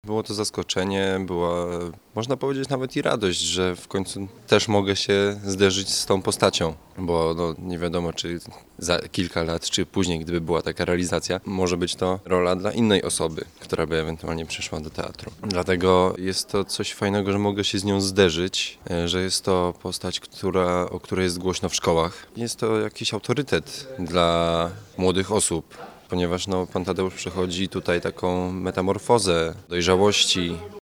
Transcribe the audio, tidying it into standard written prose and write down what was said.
Było to zaskoczenie, była, można powiedzieć, nawet i radość, że w końcu też mogę się zderzyć z tą postacią, bo nie wiadomo, czy za kilka lat, czy później, gdyby była taka realizacja, może być to rola dla innej osoby, która by ewentualnie przyszła do teatru. Dlatego jest to coś fajnego, że mogę się z nią zderzyć, że jest to postać, o której jest głośno w szkołach. Jest to jakiś autorytet dla młodych osób, ponieważ pan Tadeusz przechodzi tutaj taką metamorfozę dojrzałości,